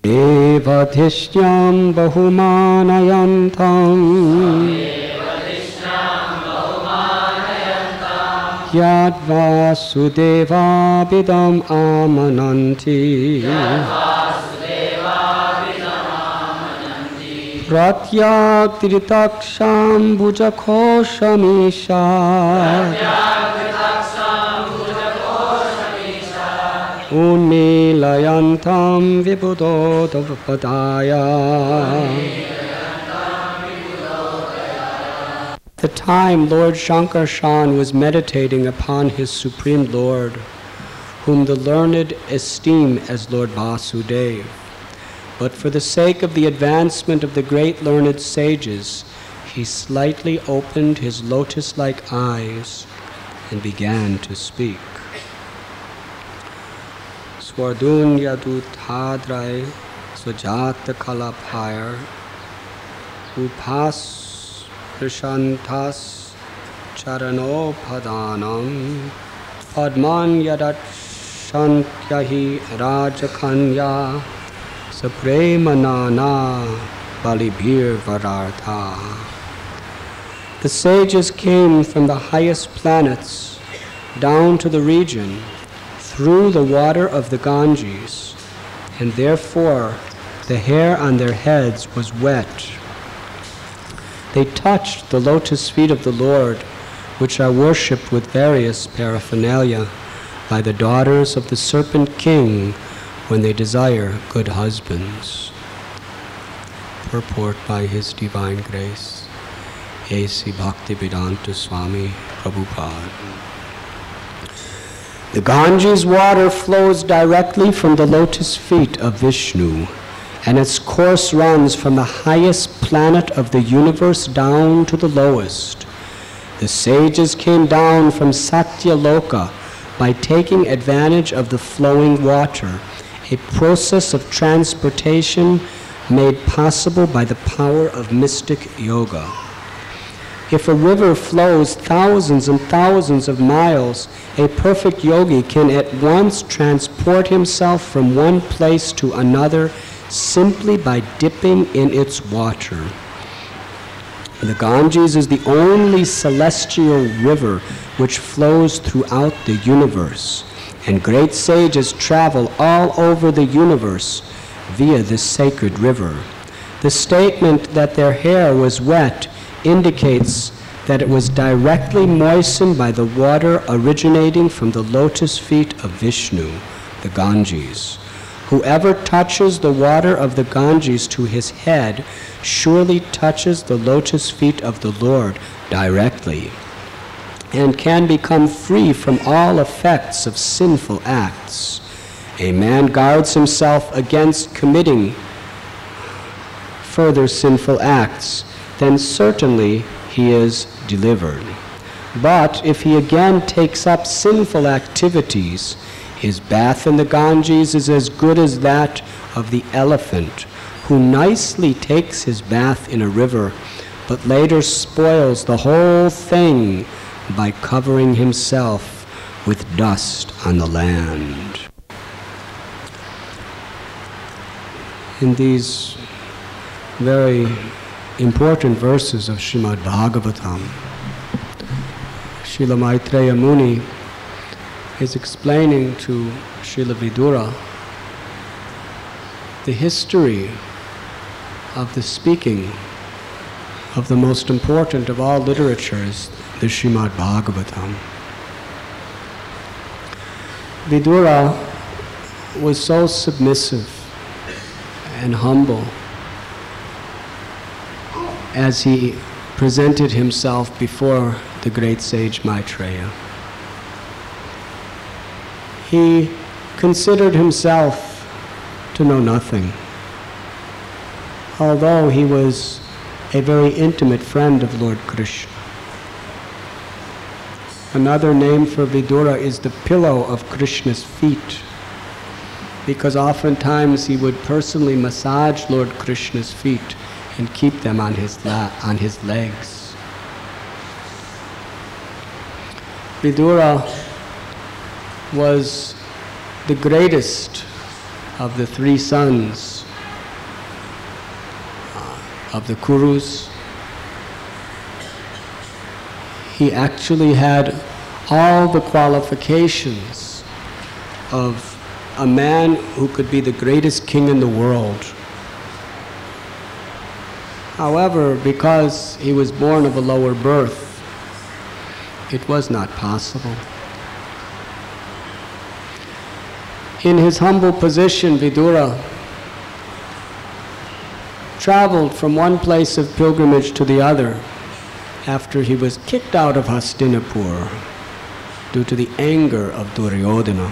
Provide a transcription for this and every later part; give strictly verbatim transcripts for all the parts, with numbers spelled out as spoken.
Devadhishyam bahumanayantam Yad Vasudevabidam amananti Pratyaktritaksham bhujakhoshamishat Unmilayantam vibhudodapadaya. The time Lord Shankarshan was meditating upon his Supreme Lord, whom the learned esteem as Lord Vasudeva. But for the sake of the advancement of the great learned sages, he slightly opened his lotus-like eyes and began to speak. Swardunya Dutadrai Swajata Kalapayar Upas Krishantas Charano Padanam Padman Yadat Shantyahi Rajakanya Sapremanana Balibhir Varartha. The sages came from the highest planets down to the region through the water of the Ganges, and therefore the hair on their heads was wet. They touched the lotus feet of the Lord, which are worshipped with various paraphernalia by the daughters of the Serpent King when they desire good husbands. Purport by His Divine Grace, A C Bhaktivedanta Swami Prabhupada. The Ganges water flows directly from the lotus feet of Vishnu, and its course runs from the highest planet of the universe down to the lowest. The sages came down from Satyaloka by taking advantage of the flowing water, a process of transportation made possible by the power of mystic yoga. If a river flows thousands and thousands of miles, a perfect yogi can at once transport himself from one place to another simply by dipping in its water. The Ganges is the only celestial river which flows throughout the universe, and great sages travel all over the universe via this sacred river. The statement that their hair was wet indicates that it was directly moistened by the water originating from the lotus feet of Vishnu, the Ganges. Whoever touches the water of the Ganges to his head surely touches the lotus feet of the Lord directly, and can become free from all effects of sinful acts. A man guards himself against committing further sinful acts, then certainly he is delivered. But if he again takes up sinful activities, his bath in the Ganges is as good as that of the elephant, who nicely takes his bath in a river, but later spoils the whole thing by covering himself with dust on the land. In these very important verses of Srimad Bhagavatam, Srila Maitreya Muni is explaining to Srila Vidura the history of the speaking of the most important of all literatures, the Srimad Bhagavatam. Vidura was so submissive and humble as he presented himself before the great sage Maitreya. He considered himself to know nothing, although he was a very intimate friend of Lord Krishna. Another name for Vidura is the pillow of Krishna's feet, because oftentimes he would personally massage Lord Krishna's feet and keep them on his la on his legs. Vidura was the greatest of the three sons of the Kurus. He actually had all the qualifications of a man who could be the greatest king in the world. However, because he was born of a lower birth, it was not possible. In his humble position, Vidura traveled from one place of pilgrimage to the other after he was kicked out of Hastinapur due to the anger of Duryodhana.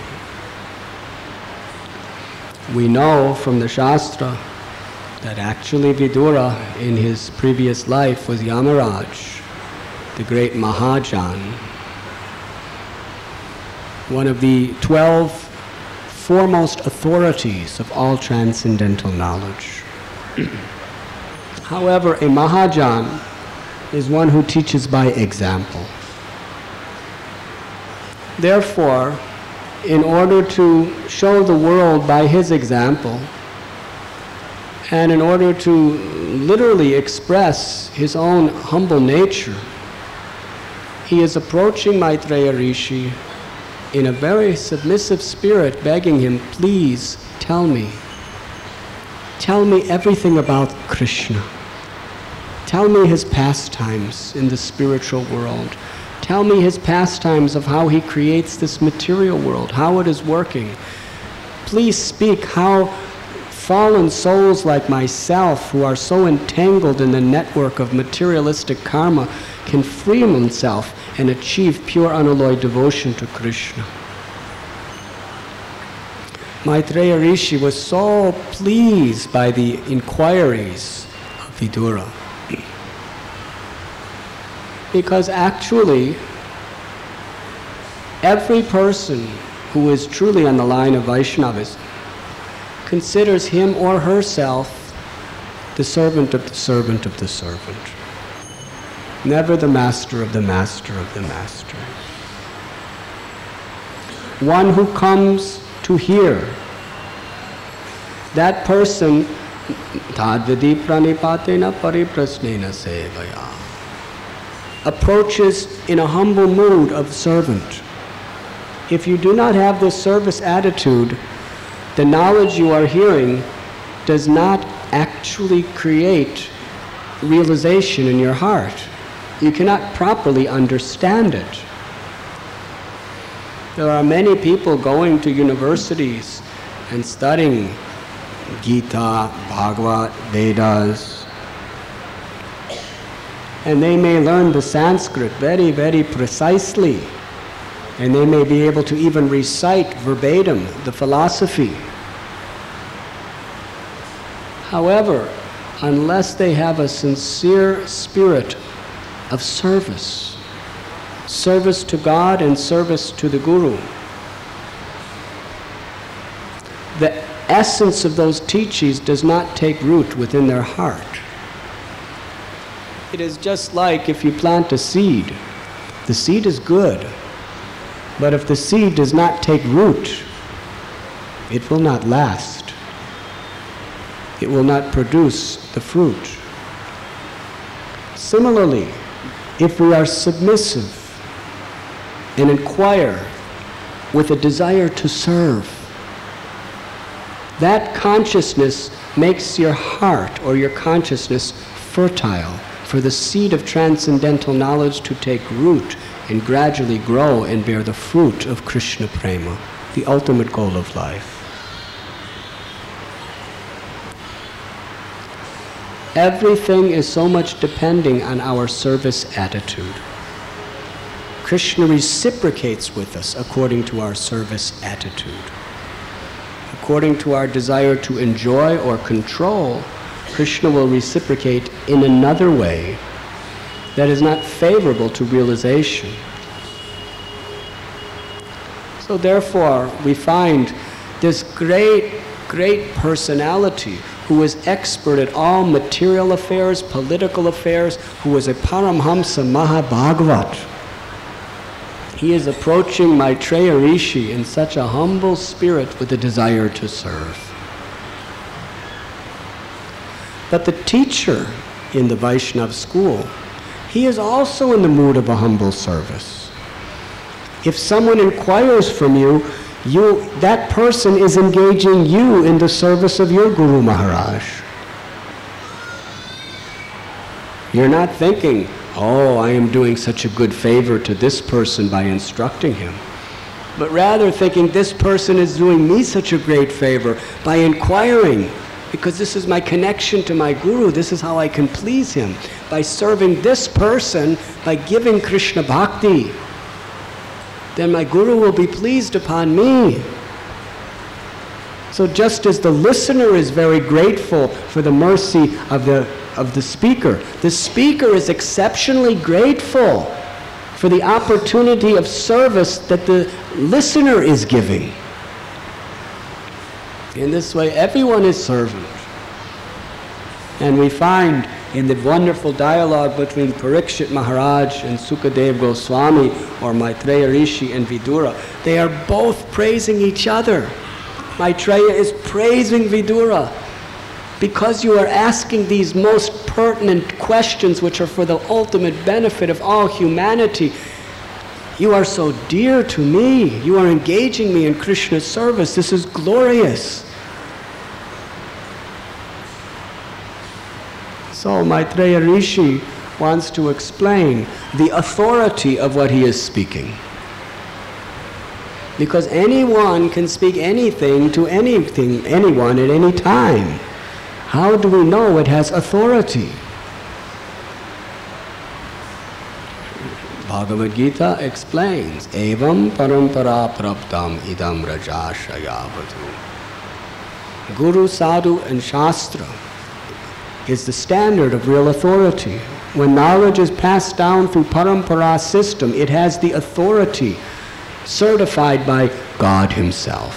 We know from the Shastra that actually Vidura in his previous life was Yamaraj, the great Mahajan, one of the twelve foremost authorities of all transcendental knowledge. However, a Mahajan is one who teaches by example. Therefore, in order to show the world by his example, and in order to literally express his own humble nature, he is approaching Maitreya Rishi in a very submissive spirit, begging him, please tell me. Tell me everything about Krishna. Tell me his pastimes in the spiritual world. Tell me his pastimes of how he creates this material world, how it is working. Please speak how fallen souls like myself, who are so entangled in the network of materialistic karma, can free themselves and achieve pure unalloyed devotion to Krishna. Maitreya Rishi was so pleased by the inquiries of Vidura, because actually every person who is truly on the line of Vaishnavism considers him or herself the servant of the servant of the servant, never the master of the master of the master. One who comes to hear, that person tadvidi pranipatena pariprasnena sevaya approaches in a humble mood of servant. If you do not have this service attitude, the knowledge you are hearing does not actually create realization in your heart. You cannot properly understand it. There are many people going to universities and studying Gita, Bhagavad, Vedas, and they may learn the Sanskrit very, very precisely, and they may be able to even recite verbatim the philosophy. However, unless they have a sincere spirit of service, service to God and service to the Guru, the essence of those teachings does not take root within their heart. It is just like if you plant a seed. The seed is good, but if the seed does not take root, it will not last. It will not produce the fruit. Similarly, if we are submissive and inquire with a desire to serve, that consciousness makes your heart or your consciousness fertile for the seed of transcendental knowledge to take root and gradually grow and bear the fruit of Krishna Prema, the ultimate goal of life. Everything is so much depending on our service attitude. Krishna reciprocates with us according to our service attitude. According to our desire to enjoy or control, Krishna will reciprocate in another way that is not favorable to realization. So therefore, we find this great, great personality who was expert at all material affairs, political affairs, who was a Paramhamsa Mahabhagavat. He is approaching Maitreya Rishi in such a humble spirit with a desire to serve. But the teacher in the Vaishnav school, he is also in the mood of a humble service. If someone inquires from you, you that person is engaging you in the service of your Guru Maharaj. You're not thinking, oh, I am doing such a good favor to this person by instructing him, but rather thinking this person is doing me such a great favor by inquiring, because this is my connection to my Guru, this is how I can please him, by serving this person, by giving Krishna Bhakti. Then my Guru will be pleased upon me. So just as the listener is very grateful for the mercy of the, of the speaker, the speaker is exceptionally grateful for the opportunity of service that the listener is giving. In this way, everyone is servant. And we find in the wonderful dialogue between Parikshit Maharaj and Sukadev Goswami, or Maitreya Rishi and Vidura, they are both praising each other. Maitreya is praising Vidura because you are asking these most pertinent questions which are for the ultimate benefit of all humanity. You are so dear to me. You are engaging me in Krishna's service. This is glorious. So Maitreya Rishi wants to explain the authority of what he is speaking. Because anyone can speak anything to anything, anyone at any time. How do we know it has authority? Bhagavad Gita explains, Evam parampara praptam idam rajashayavatu. Guru, Sadhu and Shastra is the standard of real authority. When knowledge is passed down through parampara system, it has the authority certified by God himself.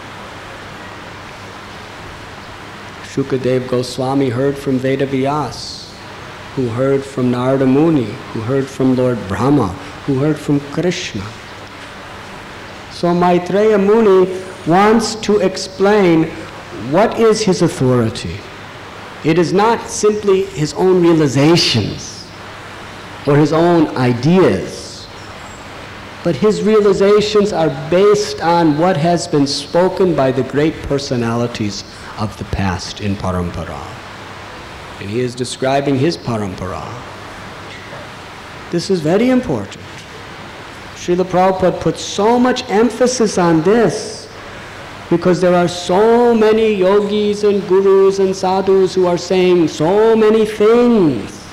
Shukadev Goswami heard from Vedavyas, who heard from Narada Muni, who heard from Lord Brahma, who heard from Krishna. So Maitreya Muni wants to explain what is his authority. It is not simply his own realizations or his own ideas, but his realizations are based on what has been spoken by the great personalities of the past in parampara. And he is describing his parampara. This is very important. Srila Prabhupada puts so much emphasis on this because there are so many yogis and gurus and sadhus who are saying so many things.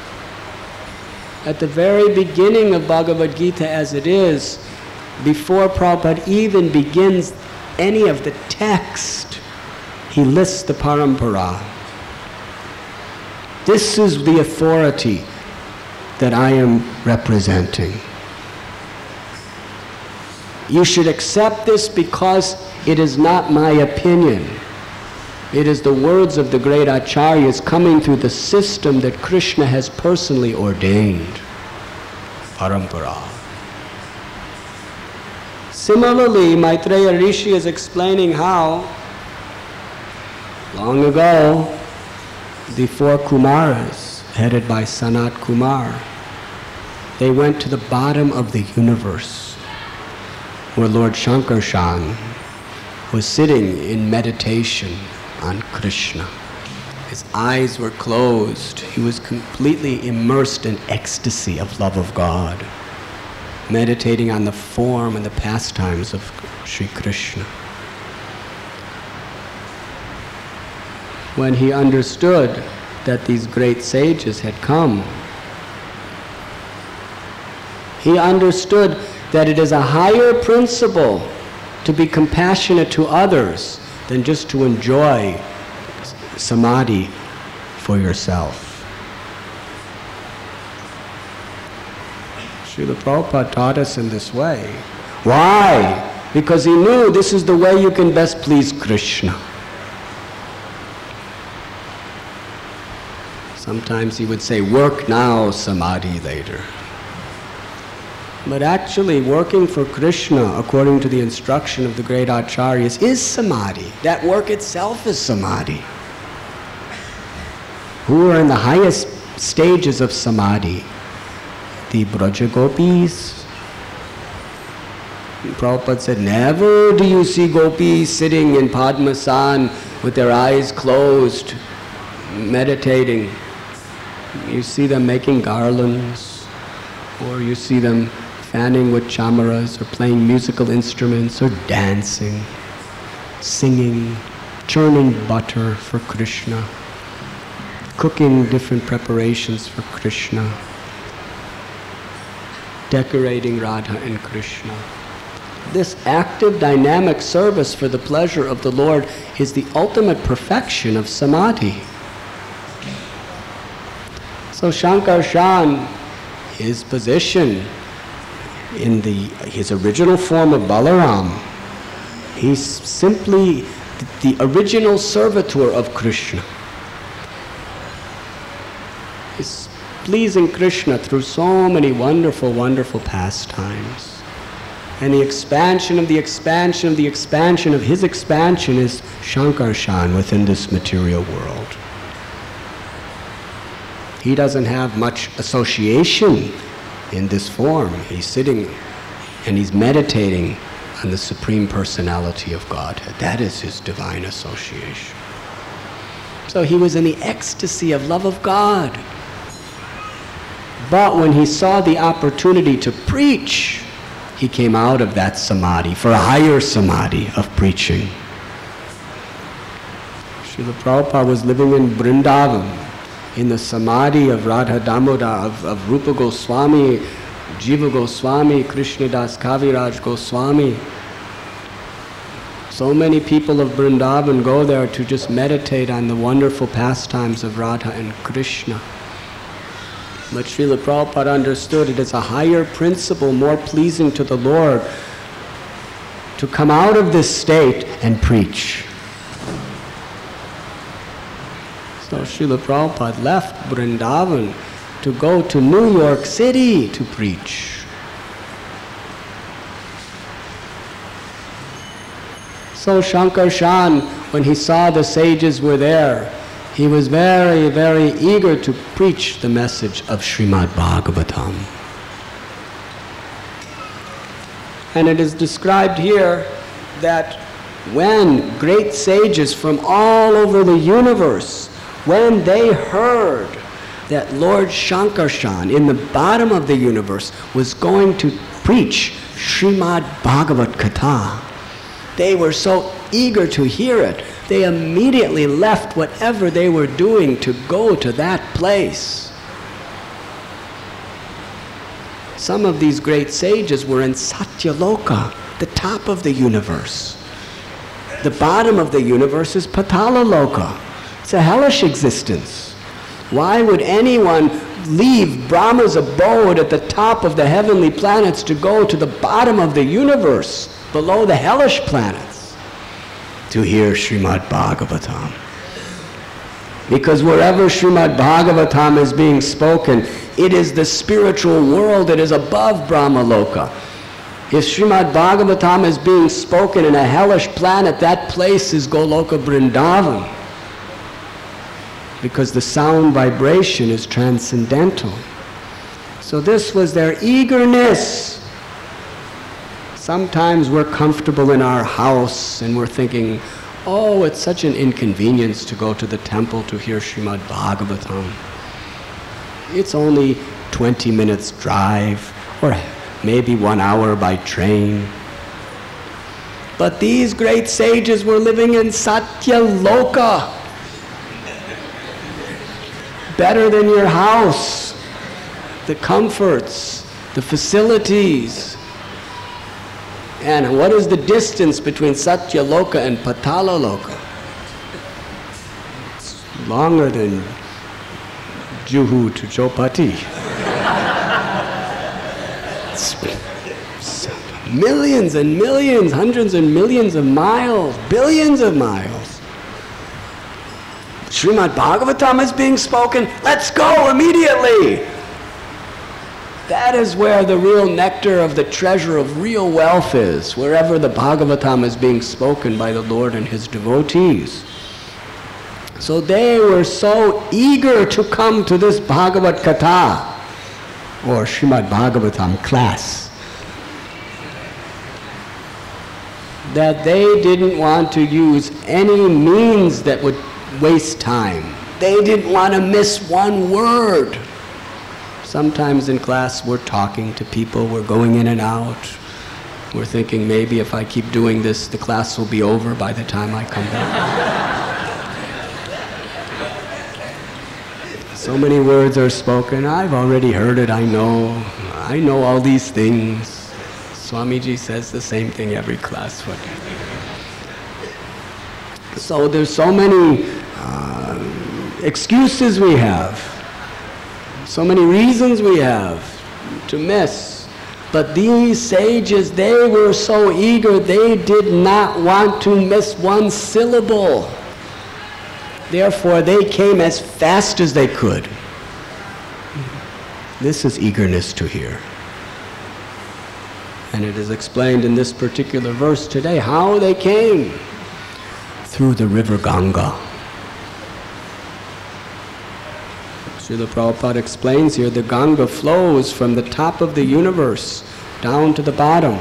At the very beginning of Bhagavad Gita as it is, before Prabhupada even begins any of the text, he lists the parampara. This is the authority that I am representing. You should accept this because it is not my opinion. It is the words of the great acharyas coming through the system that Krishna has personally ordained. Parampara. Similarly, Maitreya Rishi is explaining how, long ago, the four Kumaras, headed by Sanat Kumar, they went to the bottom of the universe, where Lord Shankarshan was sitting in meditation on Krishna. His eyes were closed. He was completely immersed in ecstasy of love of God, meditating on the form and the pastimes of Sri Krishna. When he understood that these great sages had come, he understood that it is a higher principle to be compassionate to others than just to enjoy samadhi for yourself. Srila Prabhupada taught us in this way. Why? Because he knew this is the way you can best please Krishna. Sometimes he would say, work now, samadhi later. But actually, working for Krishna, according to the instruction of the great acharyas, is samadhi. That work itself is samadhi. who are in the highest stages of samadhi. The Braja Gopis. Prabhupada said, never do you see gopis sitting in Padmasan with their eyes closed, meditating. You see them making garlands, or you see them fanning with chamaras, or playing musical instruments, or dancing, singing, churning butter for Krishna, cooking different preparations for Krishna, decorating Radha and Krishna. This active, dynamic service for the pleasure of the Lord is the ultimate perfection of samadhi. So Shankarshan, his position in the his original form of Balaram, he's simply the original servitor of Krishna. He's pleasing Krishna through so many wonderful, wonderful pastimes. And the expansion of the expansion of the expansion of his expansion is Shankarshan within this material world. He doesn't have much association in this form. He's sitting and he's meditating on the Supreme Personality of Godhead. That is his divine association. So he was in the ecstasy of love of God. But when he saw the opportunity to preach, he came out of that samadhi for a higher samadhi of preaching. Srila Prabhupada was living in Vrindavan, in the samadhi of Radha Damoda, of, of Rupa Goswami, Jiva Goswami, Krishnadas Kaviraj Goswami. So many people of Vrindavan go there to just meditate on the wonderful pastimes of Radha and Krishna. But Srila Prabhupada understood it as a higher principle, more pleasing to the Lord, to come out of this state and preach. So Srila Prabhupada left Vrindavan to go to New York City to preach. So Shankarshan, when he saw the sages were there, he was very, very eager to preach the message of Srimad Bhagavatam. And it is described here that when great sages from all over the universe, when they heard that Lord Shankarshan in the bottom of the universe was going to preach Srimad Bhagavat Katha, they were so eager to hear it, they immediately left whatever they were doing to go to that place. Some of these great sages were in Satyaloka, the top of the universe. The bottom of the universe is Patalaloka. It's a hellish existence. Why would anyone leave Brahma's abode at the top of the heavenly planets to go to the bottom of the universe, below the hellish planets, to hear Srimad Bhagavatam? Because wherever Srimad Bhagavatam is being spoken, it is the spiritual world that is above Brahma Loka. If Srimad Bhagavatam is being spoken in a hellish planet, that place is Goloka Vrindavan, because the sound vibration is transcendental. So this was their eagerness. Sometimes we're comfortable in our house and we're thinking, oh, it's such an inconvenience to go to the temple to hear Srimad Bhagavatam. It's only twenty minutes drive, or maybe one hour by train. But these great sages were living in Satyaloka. Better than your house. The comforts, the facilities. And what is the distance between Satyaloka and Patalaloka? It's longer than Juhu to Chopati. It's millions and millions, hundreds and millions of miles, billions of miles. Srimad Bhagavatam is being spoken. Let's go immediately. That is where the real nectar of the treasure of real wealth is, wherever the Bhagavatam is being spoken by the Lord and His devotees. So they were so eager to come to this Bhagavad Katha, or Srimad Bhagavatam class, that they didn't want to use any means that would waste time. They didn't want to miss one word. Sometimes in class we're talking to people, we're going in and out. We're thinking maybe if I keep doing this, the class will be over by the time I come back. So many words are spoken. I've already heard it, I know. I know all these things. Swamiji says the same thing every class. So there's so many uh, excuses we have, so many reasons we have to miss. But these sages, they were so eager, they did not want to miss one syllable. Therefore, they came as fast as they could. This is eagerness to hear. And it is explained in this particular verse today how they came. Through the river Ganga. Srila Prabhupada explains here, the Ganga flows from the top of the universe down to the bottom.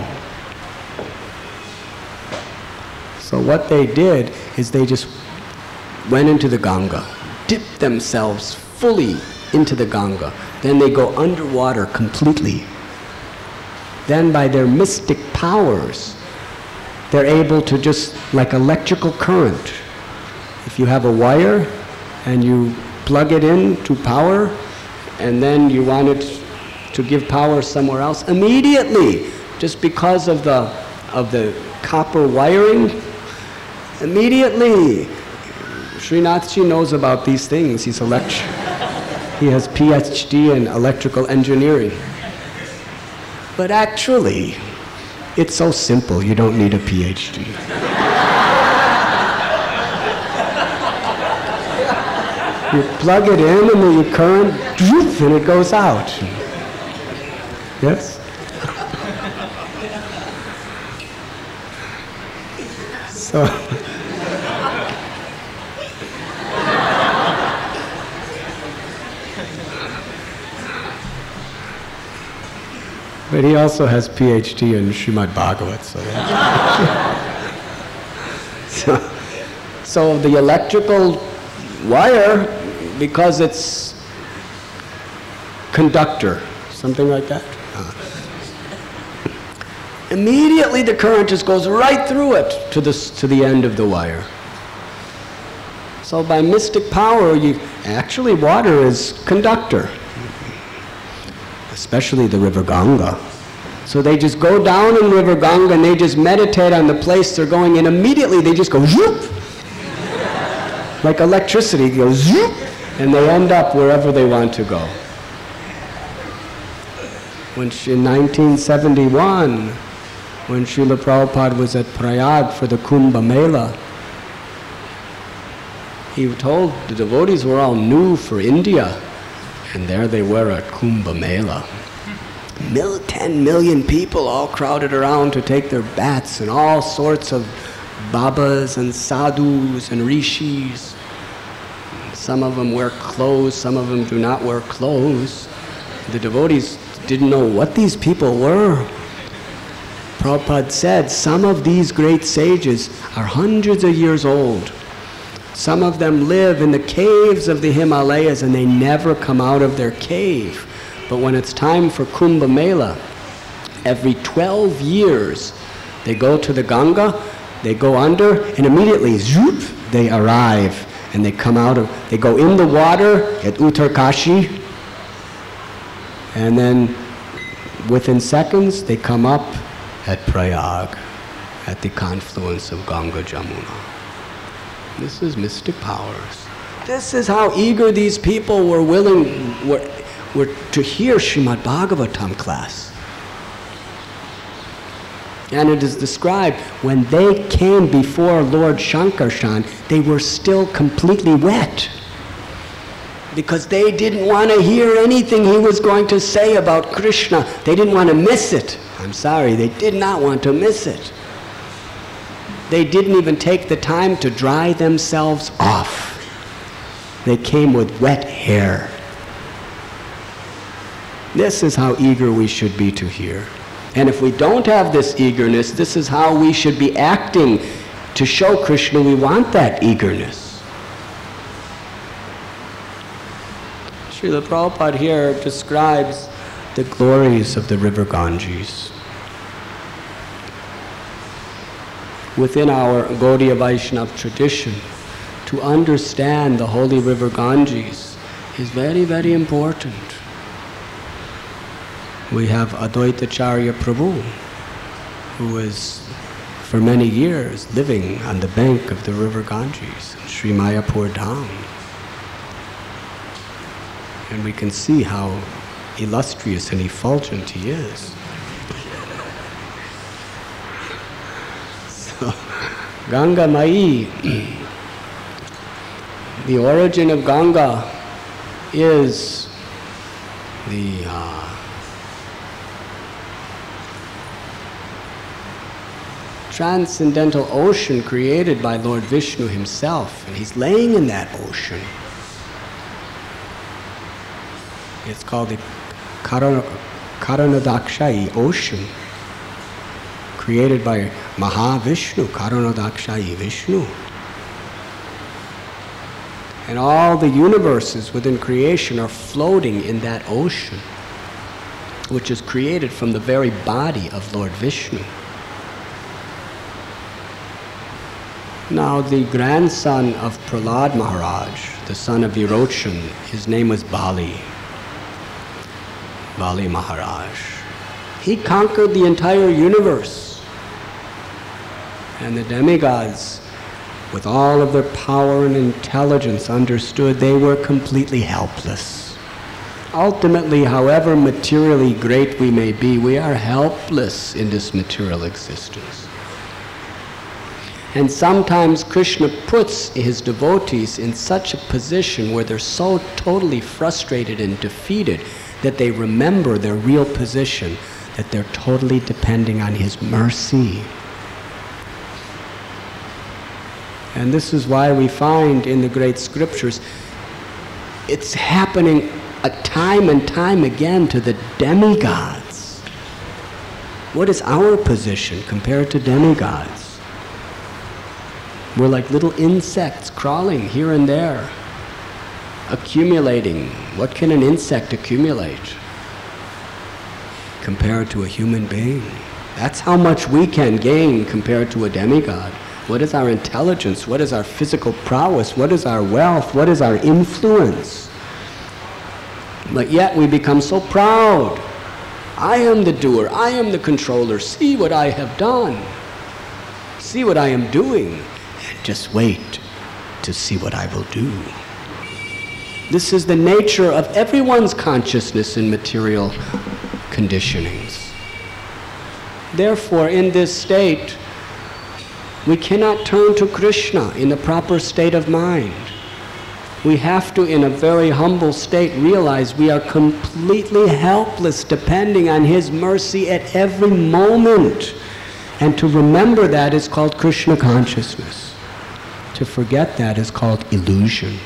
So what they did is they just went into the Ganga, dipped themselves fully into the Ganga. Then they go underwater completely. Then by their mystic powers, they're able to just, like electrical current. If you have a wire and you plug it in to power, and then you want it to give power somewhere else, immediately, just because of the, of the copper wiring, immediately, Srinathji knows about these things. He's elect- he has P H D in electrical engineering. But actually, it's so simple, you don't need a P H D. You plug it in and then you current, and it goes out. Yes? So, but he also has P H D in Srimad Bhagavat, so so, so the electrical wire, because it's conductor, something like that. Uh, immediately the current just goes right through it to the, to the end of the wire. So by mystic power, you, actually water is conductor, especially the river Ganga. So they just go down in river Ganga and they just meditate on the place they're going in. Immediately they just go zoop, like electricity goes zoop, and they end up wherever they want to go. When she, in nineteen seventy-one, when Srila Prabhupada was at Prayag for the Kumbh Mela, he told the devotees were all new for India, and there they were at Kumbh Mela. Mil- ten million people all crowded around to take their baths, and all sorts of babas and sadhus and rishis. Some of them wear clothes, some of them do not wear clothes. The devotees didn't know what these people were. Prabhupada said some of these great sages are hundreds of years old. Some of them live in the caves of the Himalayas and they never come out of their cave. But when it's time for Kumbh Mela, every twelve years, they go to the Ganga, they go under, and immediately, zoop, they arrive, and they come out of, they go in the water at Uttarkashi, and then within seconds, they come up at Prayag, at the confluence of Ganga Jamuna. This is mystic powers. This is how eager these people were willing, were, were to hear Srimad Bhagavatam class. And it is described, when they came before Lord Shankarshan, they were still completely wet. Because they didn't want to hear anything he was going to say about Krishna. They didn't want to miss it. I'm sorry, they did not want to miss it. They didn't even take the time to dry themselves off. They came with wet hair. This is how eager we should be to hear. And if we don't have this eagerness, this is how we should be acting to show Krishna we want that eagerness. Srila Prabhupada here describes the glories of the river Ganges. Within our Gaudiya Vaishnava tradition, to understand the holy river Ganges is very, very important. We have Advaitacharya Prabhu, who was for many years living on the bank of the river Ganges, Sri Mayapur Dham. And we can see how illustrious and effulgent he is. So, Ganga Mai, the origin of Ganga is the uh, transcendental ocean created by Lord Vishnu himself, and he's laying in that ocean. It's called the Karanadakshayi ocean, created by Mahavishnu, Karanadakshayi Vishnu. And all the universes within creation are floating in that ocean, which is created from the very body of Lord Vishnu. Now, the grandson of Prahlad Maharaj, the son of Virochan, his name was Bali. Bali Maharaj. He conquered the entire universe. And the demigods, with all of their power and intelligence, understood they were completely helpless. Ultimately, however materially great we may be, we are helpless in this material existence. And sometimes Krishna puts his devotees in such a position where they're so totally frustrated and defeated that they remember their real position, that they're totally depending on his mercy. And this is why we find in the great scriptures, it's happening a time and time again to the demigods. What is our position compared to demigods? We're like little insects crawling here and there, accumulating. What can an insect accumulate compared to a human being? That's how much we can gain compared to a demigod. What is our intelligence? What is our physical prowess? What is our wealth? What is our influence? But yet we become so proud. I am the doer. I am the controller. See what I have done. See what I am doing. And just wait to see what I will do. This is the nature of everyone's consciousness in material conditionings. Therefore, in this state, we cannot turn to Krishna in the proper state of mind. We have to, in a very humble state, realize we are completely helpless, depending on his mercy at every moment. And to remember that is called Krishna consciousness. To forget that is called illusion.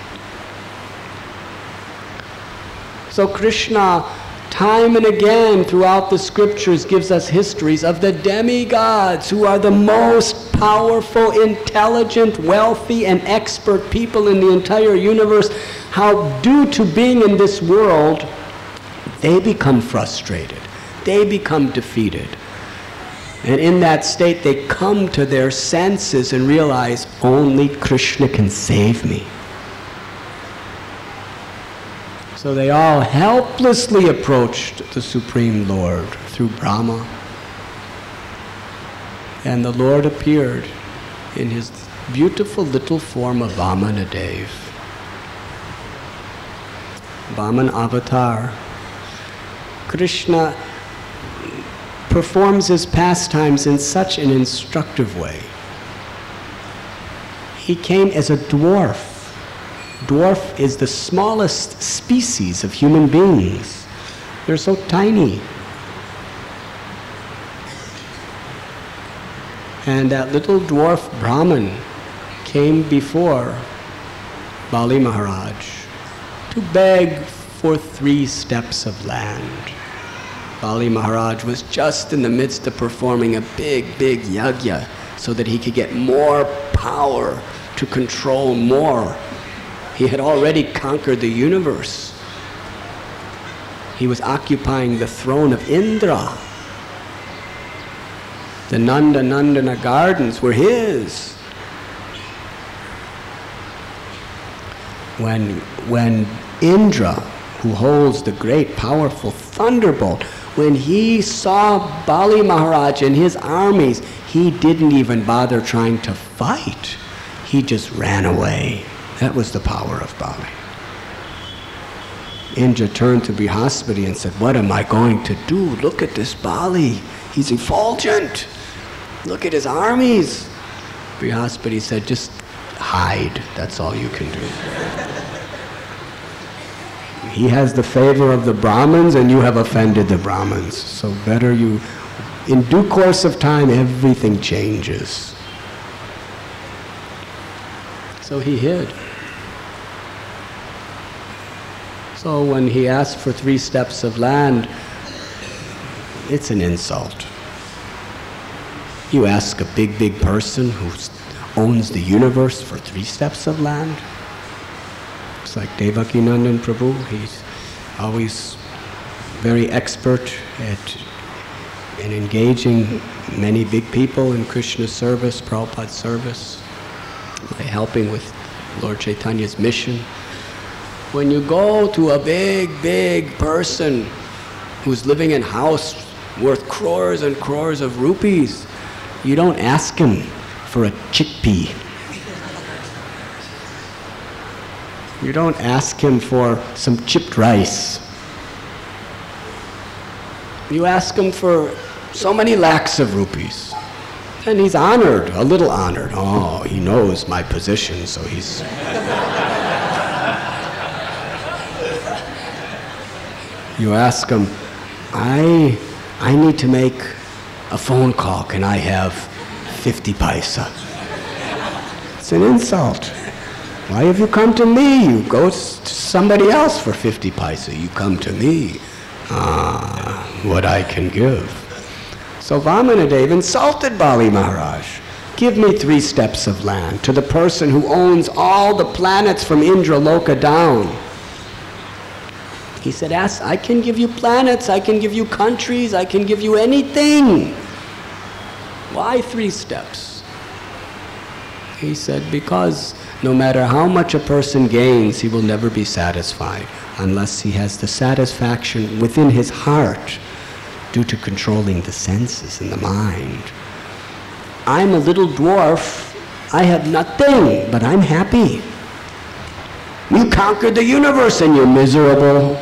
So Krishna, time and again throughout the scriptures, gives us histories of the demigods, who are the most powerful, intelligent, wealthy, and expert people in the entire universe, how due to being in this world, they become frustrated, they become defeated. And in that state, they come to their senses and realize only Krishna can save me. So they all helplessly approached the Supreme Lord through Brahma. And the Lord appeared in his beautiful little form of Vamanadev. Vaman avatar. Krishna performs his pastimes in such an instructive way. He came as a dwarf. Dwarf is the smallest species of human beings. They're so tiny. And that little dwarf Brahman came before Bali Maharaj to beg for three steps of land. Bali Maharaj was just in the midst of performing a big, big yajna so that he could get more power to control more. He had already conquered the universe. He was occupying the throne of Indra. The Nanda Nandana gardens were his. When, when Indra, who holds the great powerful thunderbolt, when he saw Bali Maharaj and his armies, he didn't even bother trying to fight. He just ran away. That was the power of Bali. Indra turned to Brihaspati and said, "What am I going to do? Look at this Bali. He's effulgent. Look at his armies." Brihaspati said, "Just hide. That's all you can do. He has the favor of the Brahmins and you have offended the Brahmins. So better you, in due course of time, everything changes." So he hid. So when he asked for three steps of land, it's an insult. You ask a big, big person who owns the universe for three steps of land? It's like Devaki Nandan Prabhu. He's always very expert at in engaging many big people in Krishna's service, Prabhupada's service, by helping with Lord Chaitanya's mission. When you go to a big, big person who's living in a house worth crores and crores of rupees, you don't ask him for a chickpea. You don't ask him for some chipped rice. You ask him for so many lakhs of rupees. And he's honored, a little honored. Oh, he knows my position, so he's... You ask him, I, I need to make a phone call. Can I have fifty paisa? It's an insult. Why have you come to me? You go to somebody else for fifty paisa. You come to me. Ah, what I can give. So Vamanadev insulted Bali Maharaj. Give me three steps of land to the person who owns all the planets from Indraloka down. He said, Ask, I can give you planets, I can give you countries, I can give you anything. Why three steps? He said, because no matter how much a person gains, he will never be satisfied unless he has the satisfaction within his heart due to controlling the senses and the mind. I'm a little dwarf, I have nothing, but I'm happy. You conquered the universe and you're miserable.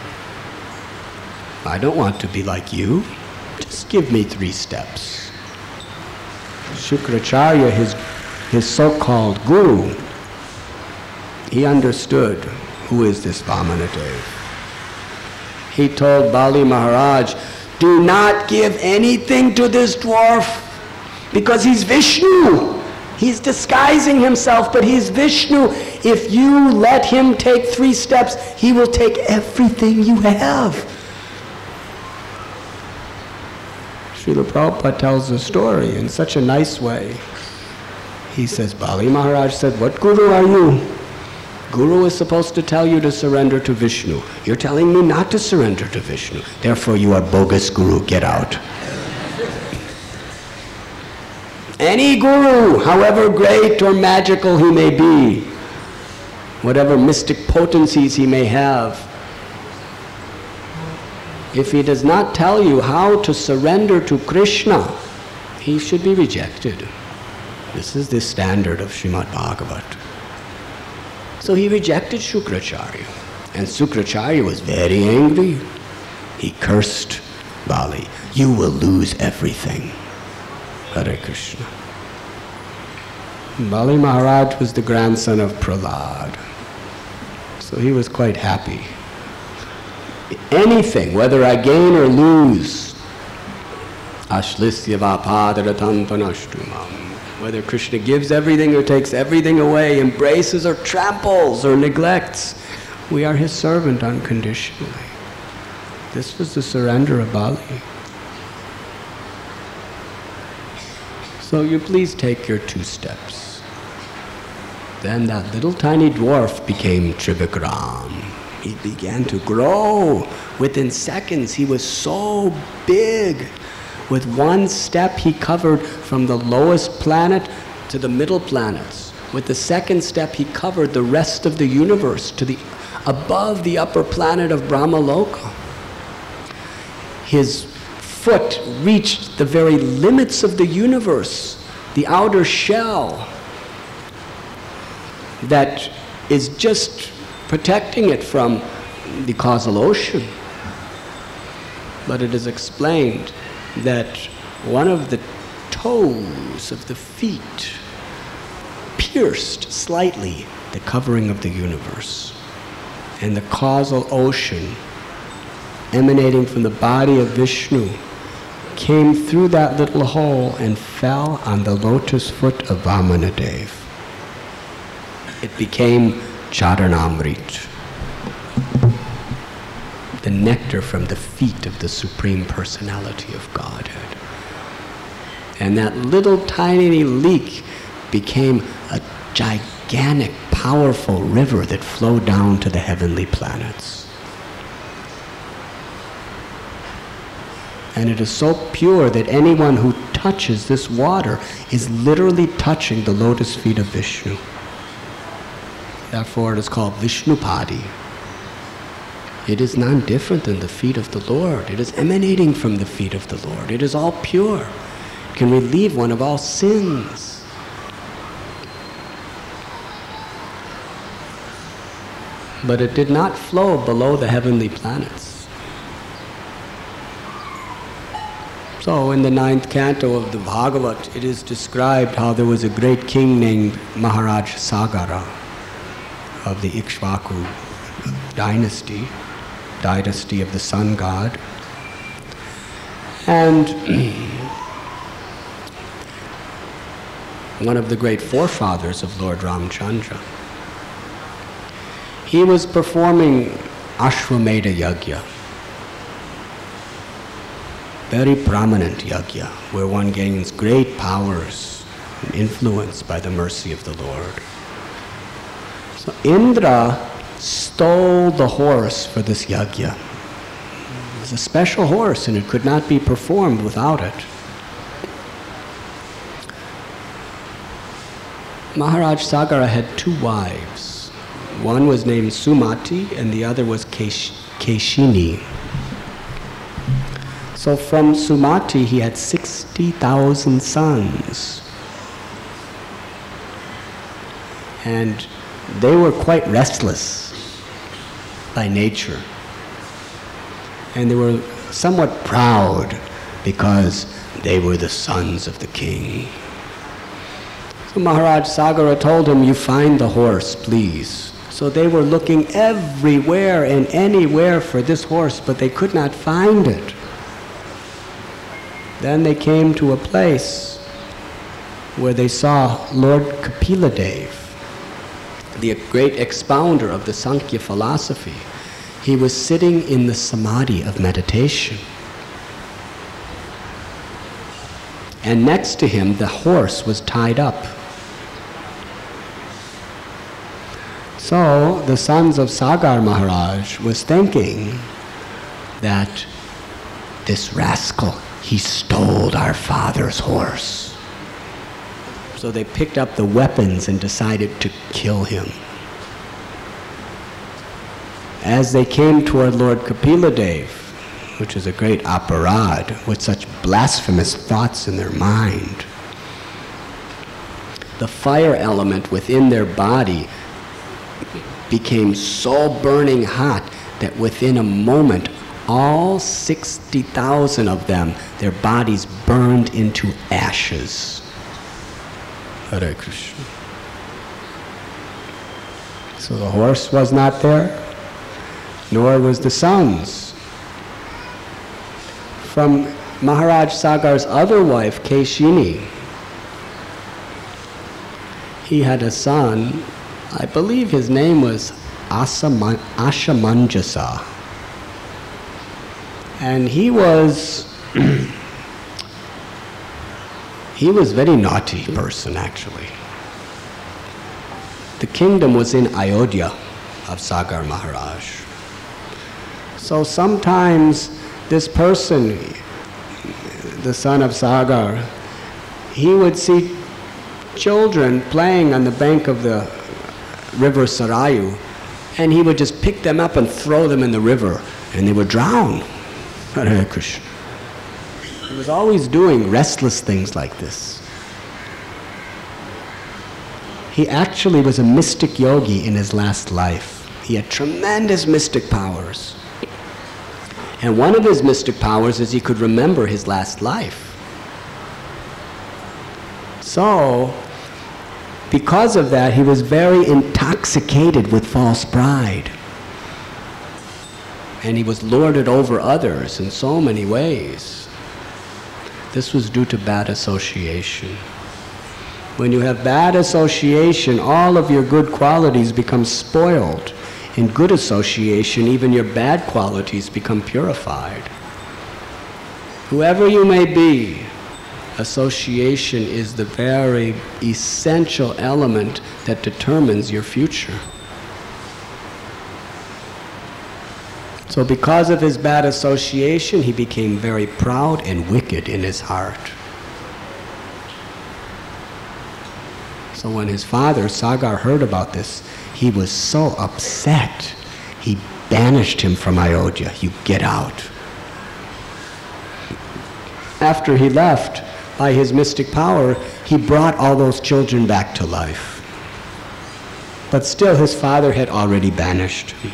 I don't want to be like you. Just give me three steps. Shukracharya, his, his so-called guru, he understood who is this Vamanadev. He told Bali Maharaj, do not give anything to this dwarf because he's Vishnu. He's disguising himself, but he's Vishnu. If you let him take three steps, he will take everything you have. Srila Prabhupada tells the story in such a nice way. He says, Bali Maharaj said, what guru are you? Guru is supposed to tell you to surrender to Vishnu. You're telling me not to surrender to Vishnu. Therefore you are bogus guru, get out. Any guru, however great or magical he may be, whatever mystic potencies he may have, if he does not tell you how to surrender to Krishna, he should be rejected. This is the standard of Srimad Bhagavat. So he rejected Shukracharya, and Shukracharya was very angry. He cursed Bali. You will lose everything. Hare Krishna. Bali Maharaj was the grandson of Prahlad, so he was quite happy. Anything, whether I gain or lose, ashlisya vapadaratantanashtumam. Whether Krishna gives everything or takes everything away, embraces or tramples or neglects, we are his servant unconditionally. This was the surrender of Bali. So you please take your two steps. Then that little tiny dwarf became Trivikram. He began to grow. Within seconds, he was so big. With one step, he covered from the lowest planet to the middle planets. With the second step, he covered the rest of the universe to the above the upper planet of Brahmaloka. His foot reached the very limits of the universe, the outer shell that is just protecting it from the causal ocean. But it is explained that one of the toes of the feet pierced slightly the covering of the universe, and the causal ocean emanating from the body of Vishnu came through that little hole and fell on the lotus foot of Vamanadev. It became Charanamrit, the nectar from the feet of the Supreme Personality of Godhead. And that little tiny leak became a gigantic, powerful river that flowed down to the heavenly planets. And it is so pure that anyone who touches this water is literally touching the lotus feet of Vishnu. Therefore it is called Vishnupadi. It is none different than the feet of the Lord. It is emanating from the feet of the Lord. It is all pure. It can relieve one of all sins. But it did not flow below the heavenly planets. So in the ninth canto of the Bhagavat, it is described how there was a great king named Maharaj Sagara of the Ikshvaku dynasty, dynasty of the sun god. And one of the great forefathers of Lord Ramchandra, he was performing Ashwamedha Yajna, very prominent yajna, where one gains great powers and influence by the mercy of the Lord. So Indra stole the horse for this yajna. It was a special horse and it could not be performed without it. Maharaj Sagara had two wives. One was named Sumati and the other was Kesh- Keshini. So from Sumati he had sixty thousand sons. And they were quite restless by nature. And they were somewhat proud because they were the sons of the king. So Maharaj Sagara told him, "You find the horse, please." So they were looking everywhere and anywhere for this horse, but they could not find it. Then they came to a place where they saw Lord Kapiladev, the great expounder of the Sankhya philosophy. He was sitting in the samadhi of meditation. And next to him, the horse was tied up. So the sons of Sagar Maharaj was thinking that this rascal, he stole our father's horse. So they picked up the weapons and decided to kill him. As they came toward Lord Kapiladev, which is a great aparad, with such blasphemous thoughts in their mind, the fire element within their body became so burning hot that within a moment, all sixty thousand of them, their bodies burned into ashes. Hare Krishna. So the horse was not there, nor was the sons. From Maharaj Sagar's other wife, Keshini, he had a son, I believe his name was Asaman- Ashamanjasa. And he was, he was a very naughty person actually. The kingdom was in Ayodhya of Sagar Maharaj. So sometimes this person, the son of Sagar, he would see children playing on the bank of the river Sarayu, and he would just pick them up and throw them in the river, and they would drown. Hare Krishna. He was always doing restless things like this. He actually was a mystic yogi in his last life. He had tremendous mystic powers. And one of his mystic powers is he could remember his last life. So, because of that, he was very intoxicated with false pride. And he was lorded over others in so many ways. This was due to bad association. When you have bad association, all of your good qualities become spoiled. In good association, even your bad qualities become purified. Whoever you may be, association is the very essential element that determines your future. So because of his bad association, he became very proud and wicked in his heart. So when his father, Sagar, heard about this, he was so upset, he banished him from Ayodhya. You get out. After he left, by his mystic power, he brought all those children back to life. But still his father had already banished him.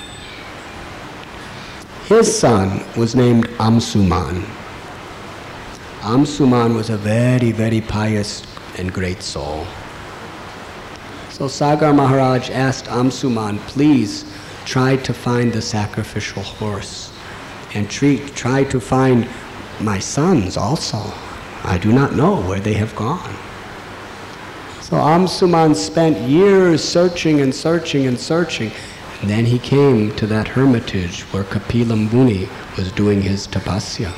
His son was named Amsuman. Amsuman was a very, very pious and great soul. So Sagar Maharaj asked Amsuman, please try to find the sacrificial horse and treat, try to find my sons also. I do not know where they have gone. So Amsuman spent years searching and searching and searching. And then he came to that hermitage where Kapila Muni was doing his tapasya.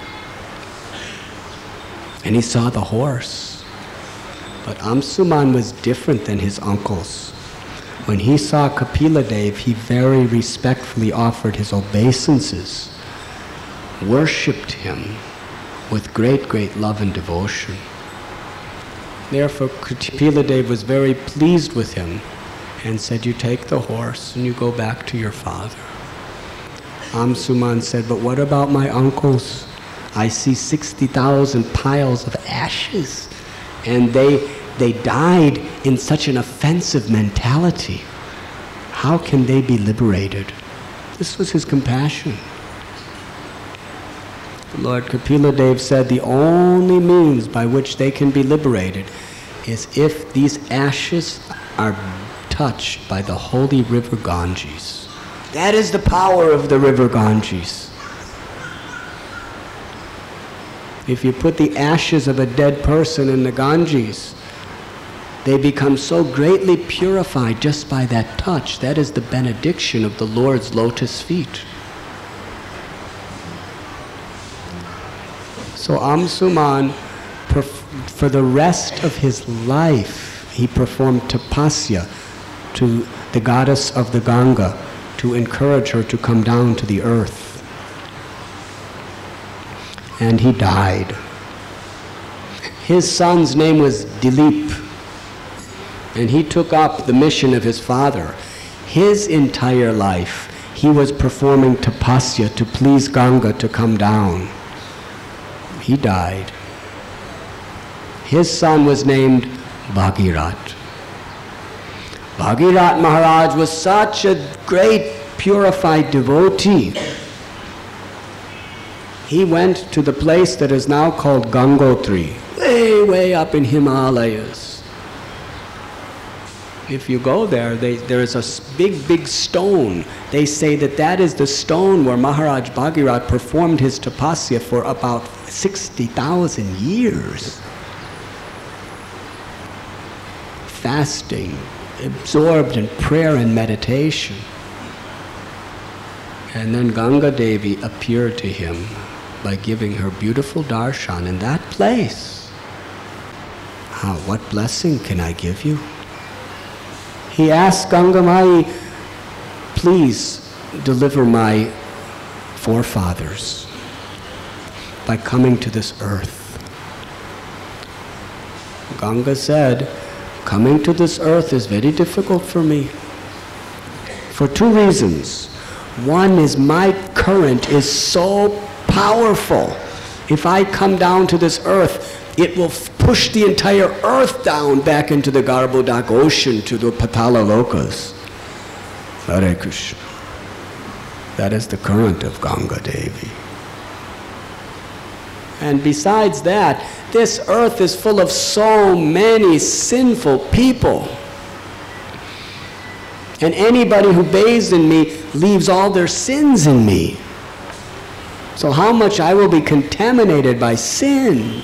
And he saw the horse. But Amsuman was different than his uncles. When he saw Kapila Dev, he very respectfully offered his obeisances, worshipped him with great, great love and devotion. Therefore, Kapila Dev was very pleased with him and said, you take the horse and you go back to your father. Amsuman said, but what about my uncles? I see sixty thousand piles of ashes, and they, they died in such an offensive mentality. How can they be liberated? This was his compassion. Lord Kapila Dev said the only means by which they can be liberated is if these ashes are touched by the holy river Ganges. That is the power of the river Ganges. If you put the ashes of a dead person in the Ganges, they become so greatly purified just by that touch. That is the benediction of the Lord's lotus feet. So Amsuman, for the rest of his life, he performed tapasya to the goddess of the Ganga to encourage her to come down to the earth. And he died. His son's name was Dilip, and he took up the mission of his father. His entire life, he was performing tapasya to please Ganga to come down. He died. His son was named Bhagirat. Bhagirat Maharaj was such a great purified devotee. He went to the place that is now called Gangotri, way, way up in Himalayas. If you go there, they, there is a big, big stone. They say that that is the stone where Maharaj Bhagirat performed his tapasya for about sixty thousand years. fasting, absorbed in prayer and meditation. And then Ganga Devi appeared to him by giving her beautiful darshan in that place. Ah, what blessing can I give you? He asked Ganga Mai, please deliver my forefathers by coming to this earth. Ganga said, coming to this earth is very difficult for me. For two reasons. One is my current is so powerful. If I come down to this earth, it will push the entire earth down back into the Garbhodak ocean to the Patala Lokas. Hare Krishna. That is the current of Ganga Devi. And besides that, this earth is full of so many sinful people. And anybody who bathes in me leaves all their sins in me. So how much I will be contaminated by sin.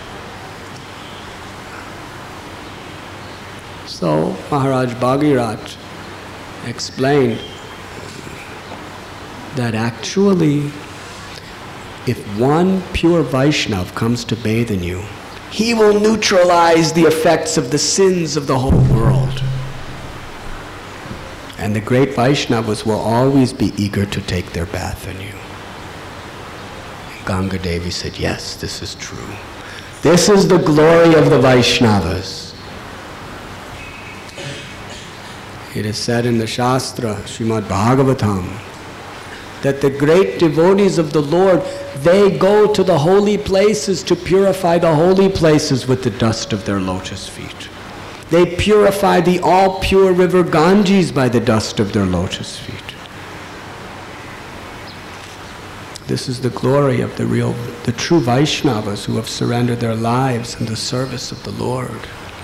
So Maharaj Bhagirat explained that actually, if one pure Vaishnav comes to bathe in you, he will neutralize the effects of the sins of the whole world. And the great Vaishnavas will always be eager to take their bath in you. Ganga Devi said, yes, this is true. This is the glory of the Vaishnavas. It is said in the Shastra, Srimad Bhagavatam, that the great devotees of the Lord, they go to the holy places to purify the holy places with the dust of their lotus feet. They purify the all-pure river Ganges by the dust of their lotus feet. This is the glory of the real, the true Vaishnavas who have surrendered their lives in the service of the Lord.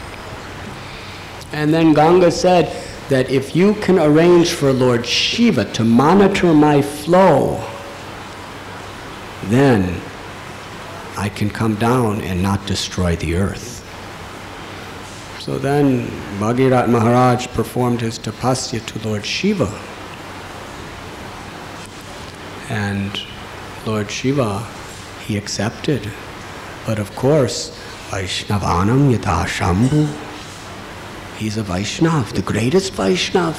And then Ganga said that if you can arrange for Lord Shiva to monitor my flow, then I can come down and not destroy the earth. So then Bhagirat Maharaj performed his tapasya to Lord Shiva. And Lord Shiva, he accepted. But of course, Vaishnavanam yata Shambhu. He's a Vaishnav, the greatest Vaishnav.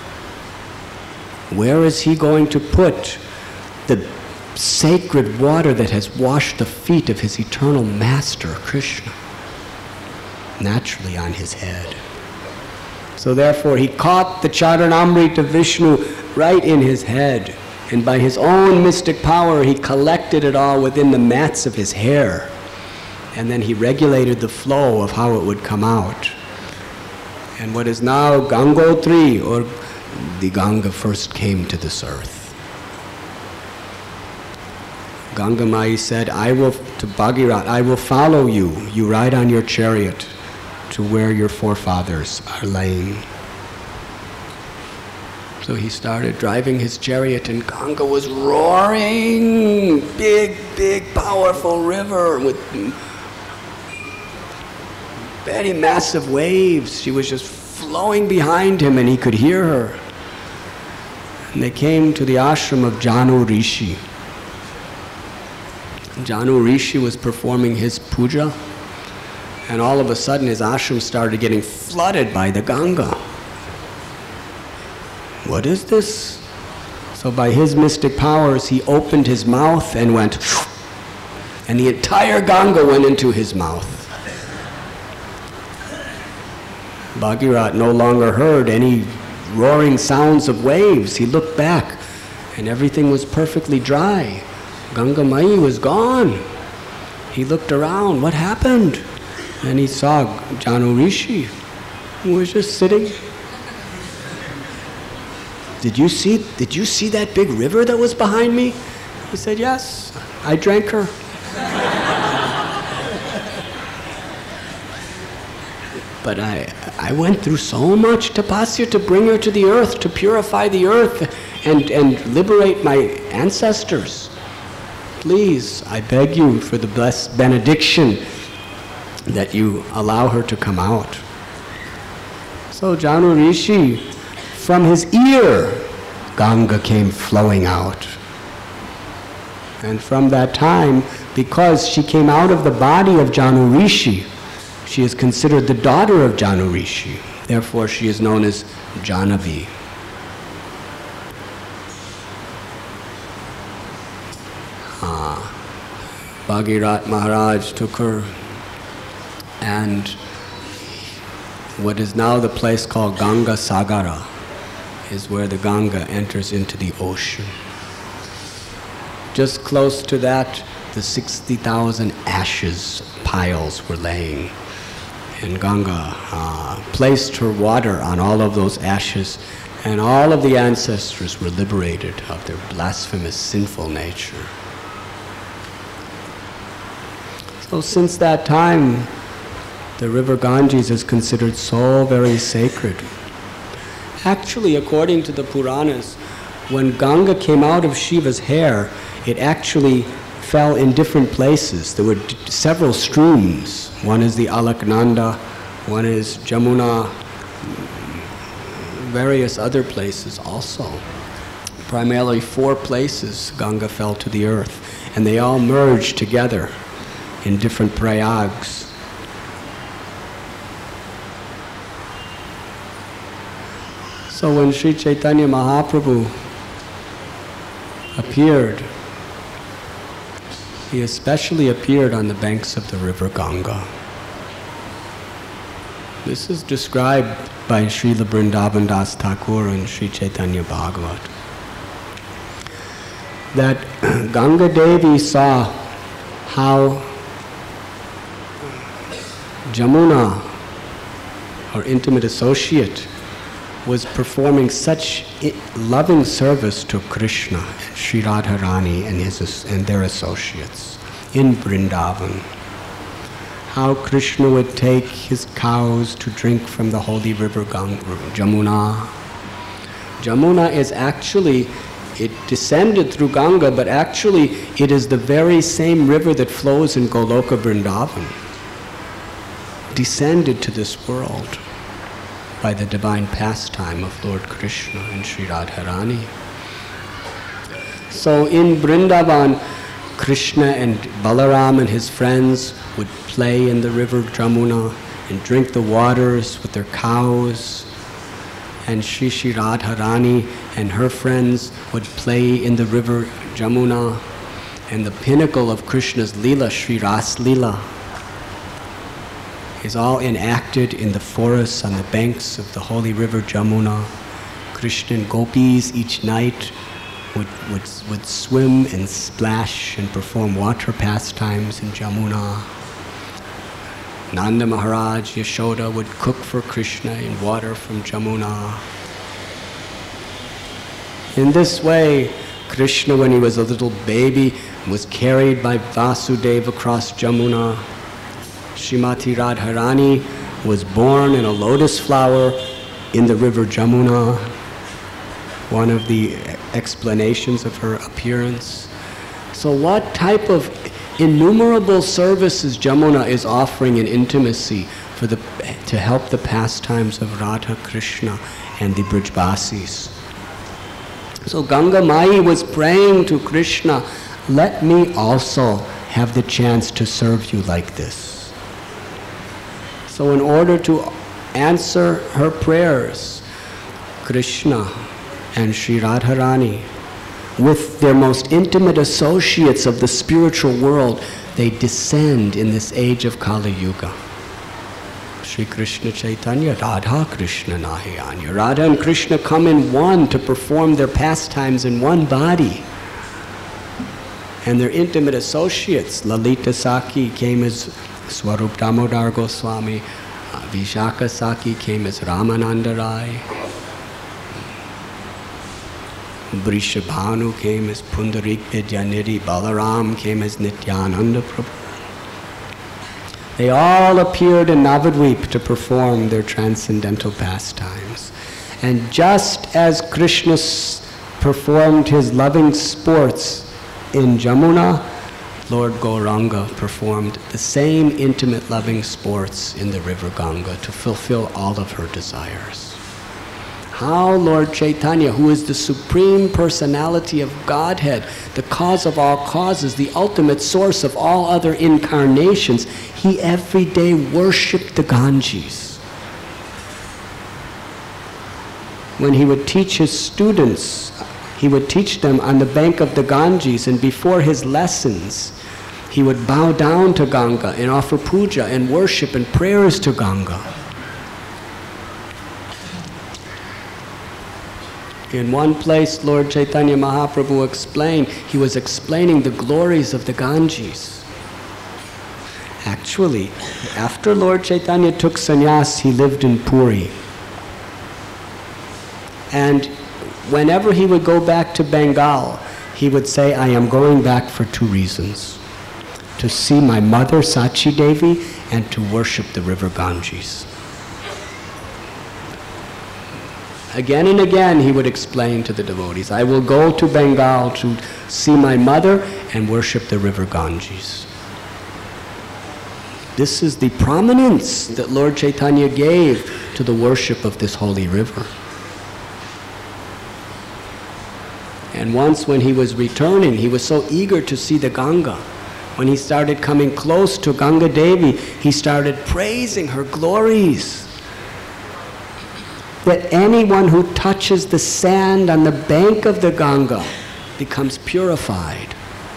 Where is he going to put the sacred water that has washed the feet of his eternal master, Krishna? Naturally on his head. So therefore he caught the Charanamrita Vishnu right in his head, and by his own mystic power he collected it all within the mats of his hair, and then he regulated the flow of how it would come out. And what is now Gangotri, or the Ganga, first came to this earth. Ganga Mai said, I will, to Bhagirat, I will follow you. You ride on your chariot to where your forefathers are laying. So he started driving his chariot, and Ganga was roaring, big, big, powerful river with very massive waves. She was just flowing behind him, and he could hear her. And they came to the ashram of Janu Rishi. Janu Rishi was performing his puja, and all of a sudden his ashram started getting flooded by the Ganga. What is this? So by his mystic powers, he opened his mouth and went, and the entire Ganga went into his mouth. Bhagirat no longer heard any roaring sounds of waves. He looked back, and everything was perfectly dry. Ganga Mai was gone. He looked around, what happened? And he saw Janu Rishi, who was just sitting. Did you see, did you see that big river that was behind me? He said, yes, I drank her. But I, I went through so much tapasya to bring her to the earth, to purify the earth and, and liberate my ancestors. Please, I beg you for the blessed benediction that you allow her to come out. So Janu Rishi, from his ear, Ganga came flowing out. And from that time, because she came out of the body of Janu Rishi, she is considered the daughter of Janu Rishi. Therefore, she is known as Jahnavi. Ah, Bhagirat Maharaj took her, and what is now the place called Ganga Sagara is where the Ganga enters into the ocean. Just close to that, the sixty thousand ashes piles were laying. And Ganga uh, placed her water on all of those ashes, and all of the ancestors were liberated of their blasphemous, sinful nature. So since that time, the river Ganges is considered so very sacred. Actually, according to the Puranas, when Ganga came out of Shiva's hair, it actually fell in different places. There were d- several streams. One is the Alaknanda, one is Jamuna, various other places also. Primarily four places Ganga fell to the earth, and they all merged together in different prayags. So when Sri Chaitanya Mahaprabhu appeared, he especially appeared on the banks of the river Ganga. This is described by Srila Vrindavan Das Thakur and Sri Chaitanya Bhagavat. That Ganga Devi saw how Jamuna, her intimate associate, was performing such loving service to Krishna, Sri Radharani and, his, and their associates in Vrindavan. How Krishna would take his cows to drink from the holy river Ganga, Jamuna. Jamuna is actually, it descended through Ganga, but actually it is the very same river that flows in Goloka Vrindavan, descended to this world by the divine pastime of Lord Krishna and Sri Radharani. So in Vrindavan, Krishna and Balaram and his friends would play in the river Jamuna and drink the waters with their cows. And Sri Sri Radharani and her friends would play in the river Jamuna. And the pinnacle of Krishna's Leela, Sri Ras Leela, is all enacted in the forests on the banks of the holy river Jamuna. Krishna and gopis each night would, would, would swim and splash and perform water pastimes in Jamuna. Nanda Maharaj, Yashoda would cook for Krishna in water from Jamuna. In this way, Krishna, when he was a little baby, was carried by Vasudeva across Jamuna. Srimati Radharani was born in a lotus flower in the river Jamuna, one of the explanations of her appearance. So what type of innumerable services Jamuna is offering in intimacy for the, to help the pastimes of Radha Krishna and the Brijvasis. So Ganga Mai was praying to Krishna, let me also have the chance to serve you like this. So in order to answer her prayers, Krishna and Sri Radharani, with their most intimate associates of the spiritual world, they descend in this age of Kali Yuga. Sri Krishna Chaitanya, Radha Krishna Nahi Anya. Radha and Krishna come in one to perform their pastimes in one body. And their intimate associates, Lalita Saki came as Swarup Damodar Goswami, uh, Vishaka Saki came as Ramananda Rai, Vrishabhanu came as Pundarik Vidyanidhi, Balaram came as Nityananda Prabhu. They all appeared in Navadvip to perform their transcendental pastimes. And just as Krishna performed his loving sports in Jamuna, Lord Gauranga performed the same intimate loving sports in the river Ganga to fulfill all of her desires. How Lord Chaitanya, who is the Supreme Personality of Godhead, the cause of all causes, the ultimate source of all other incarnations, he every day worshipped the Ganges. When he would teach his students, he would teach them on the bank of the Ganges, and before his lessons, he would bow down to Ganga and offer puja and worship and prayers to Ganga. In one place, Lord Chaitanya Mahaprabhu explained, he was explaining the glories of the Ganges. Actually, after Lord Chaitanya took sannyas, he lived in Puri. And whenever he would go back to Bengal, he would say, I am going back for two reasons. To see my mother, Sachi Devi, and to worship the river Ganges. Again and again he would explain to the devotees, I will go to Bengal to see my mother and worship the river Ganges. This is the prominence that Lord Chaitanya gave to the worship of this holy river. And once when he was returning, he was so eager to see the Ganga. When he started coming close to Ganga Devi, he started praising her glories. That anyone who touches the sand on the bank of the Ganga becomes purified.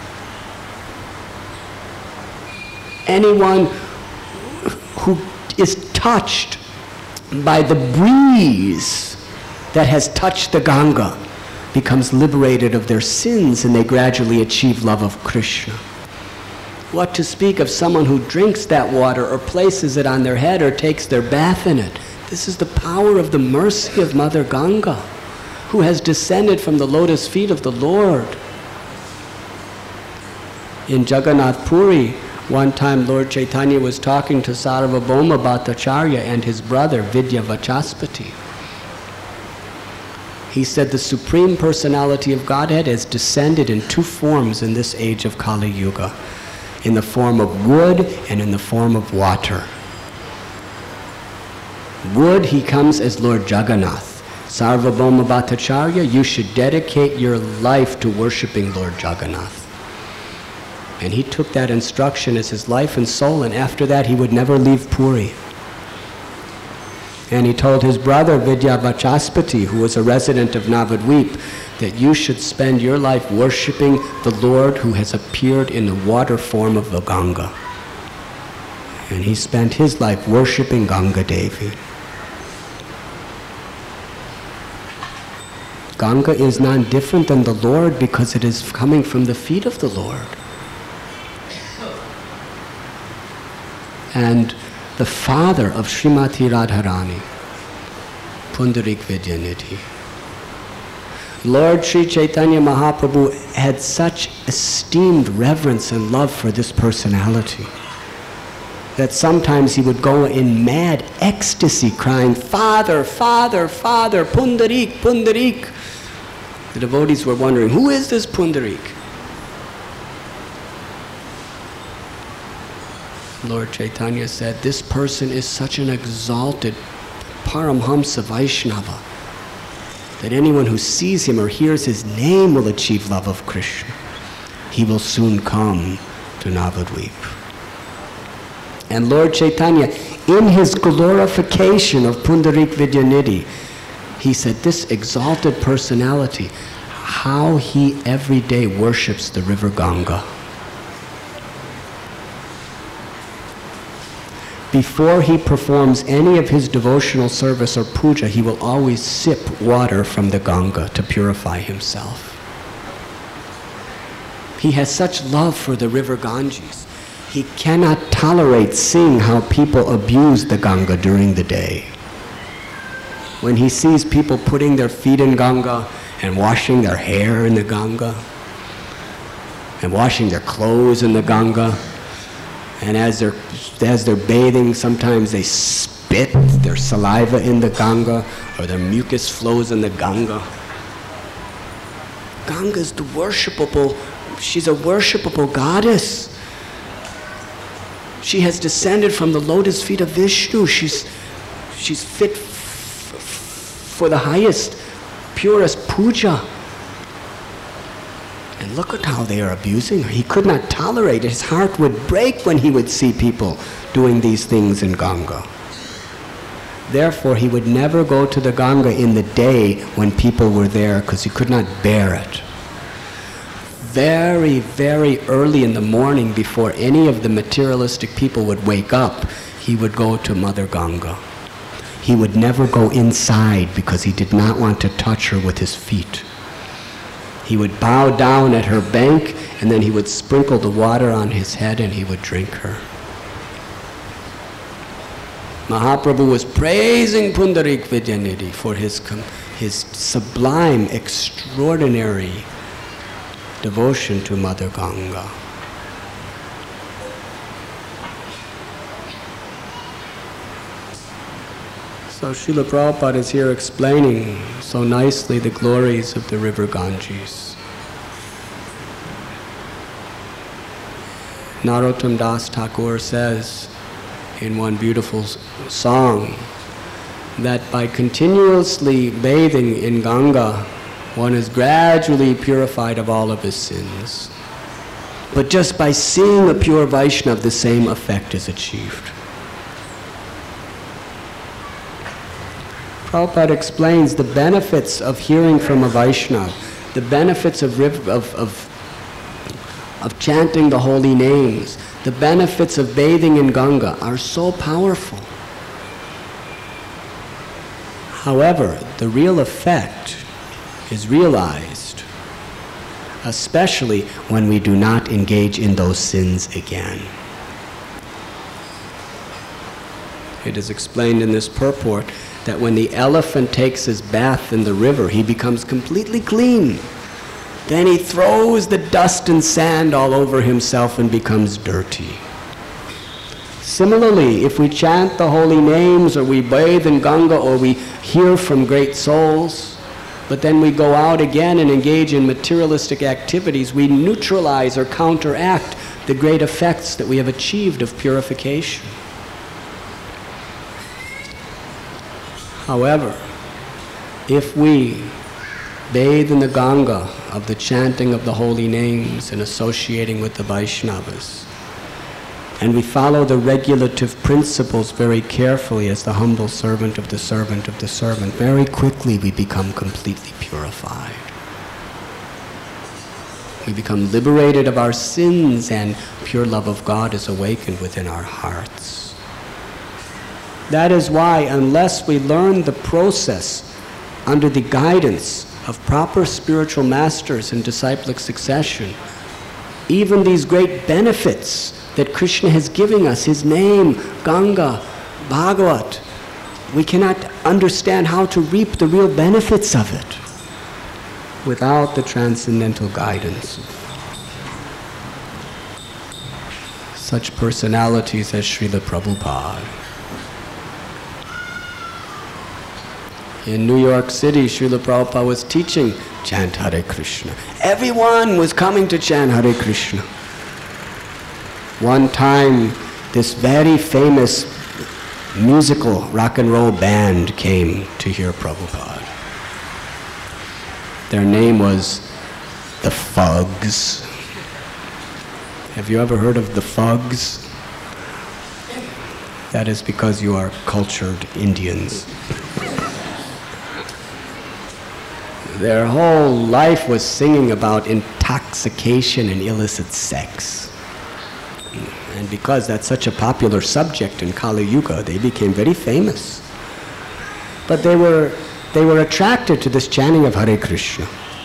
Anyone who is touched by the breeze that has touched the Ganga becomes liberated of their sins, and they gradually achieve love of Krishna. What to speak of someone who drinks that water or places it on their head or takes their bath in it? This is the power of the mercy of Mother Ganga, who has descended from the lotus feet of the Lord. In Jagannath Puri, one time Lord Chaitanya was talking to Sarvabhauma Bhattacharya and his brother Vidya Vachaspati. He said the Supreme Personality of Godhead has descended in two forms in this age of Kali Yuga, in the form of wood and in the form of water. Wood, he comes as Lord Jagannath. Sarvabhauma Bhattacharya, you should dedicate your life to worshipping Lord Jagannath. And he took that instruction as his life and soul, and after that he would never leave Puri. And he told his brother Vidya Vachaspati, who was a resident of Navadvip, that you should spend your life worshipping the Lord who has appeared in the water form of the Ganga. And he spent his life worshipping Ganga Devi. Ganga is not different than the Lord because it is coming from the feet of the Lord. And the father of Srimati Radharani, Pundarik Vidyanidhi. Lord Sri Chaitanya Mahaprabhu had such esteemed reverence and love for this personality that sometimes he would go in mad ecstasy crying, Father, Father, Father, Pundarik, Pundarik. The devotees were wondering, who is this Pundarik? Lord Chaitanya said, this person is such an exalted Paramhamsa Vaishnava that anyone who sees him or hears his name will achieve love of Krishna. He will soon come to Navadvip. And Lord Chaitanya, in his glorification of Pundarik Vidyanidhi, he said, this exalted personality, how he every day worships the river Ganga. Before he performs any of his devotional service or puja, he will always sip water from the Ganga to purify himself. He has such love for the river Ganges. He cannot tolerate seeing how people abuse the Ganga during the day. When he sees people putting their feet in Ganga and washing their hair in the Ganga and washing their clothes in the Ganga, and as they're, as they're bathing, sometimes they spit their saliva in the Ganga, or their mucus flows in the Ganga. Ganga is the worshipable she's a worshipable goddess. She has descended from the lotus feet of Vishnu. She's, she's fit f- for the highest, purest puja. And look at how they are abusing her. He could not tolerate it. His heart would break when he would see people doing these things in Ganga. Therefore, he would never go to the Ganga in the day when people were there because he could not bear it. Very, very early in the morning, before any of the materialistic people would wake up, he would go to Mother Ganga. He would never go inside because he did not want to touch her with his feet. He would bow down at her bank, and then he would sprinkle the water on his head and he would drink her. Mahaprabhu was praising Pundarik Vidyanidhi for his, his sublime, extraordinary devotion to Mother Ganga. So Srila Prabhupada is here explaining so nicely the glories of the river Ganges. Narottam Das Thakur says in one beautiful song that by continuously bathing in Ganga, one is gradually purified of all of his sins. But just by seeing a pure Vaishnava, the same effect is achieved. Prabhupada explains the benefits of hearing from a Vaishnava, the benefits of, of, of, of chanting the holy names, the benefits of bathing in Ganga are so powerful. However, the real effect is realized, especially when we do not engage in those sins again. It is explained in this purport that when the elephant takes his bath in the river, he becomes completely clean. Then he throws the dust and sand all over himself and becomes dirty. Similarly, if we chant the holy names, or we bathe in Ganga, or we hear from great souls, but then we go out again and engage in materialistic activities, we neutralize or counteract the great effects that we have achieved of purification. However, if we bathe in the Ganga of the chanting of the holy names and associating with the Vaishnavas, and we follow the regulative principles very carefully as the humble servant of the servant of the servant, very quickly we become completely purified. We become liberated of our sins, and pure love of God is awakened within our hearts. That is why, unless we learn the process under the guidance of proper spiritual masters in disciplic succession, even these great benefits that Krishna has given us, his name, Ganga, Bhagavat, we cannot understand how to reap the real benefits of it without the transcendental guidance of such personalities as Srila Prabhupada. In New York City, Srila Prabhupada was teaching chant Hare Krishna. Everyone was coming to chant Hare Krishna. One time, this very famous musical rock and roll band came to hear Prabhupada. Their name was the Fugs. Have you ever heard of the Fugs? That is because you are cultured Indians. Their whole life was singing about intoxication and illicit sex. And because that's such a popular subject in Kali Yuga, they became very famous. But they were, they were attracted to this chanting of Hare Krishna.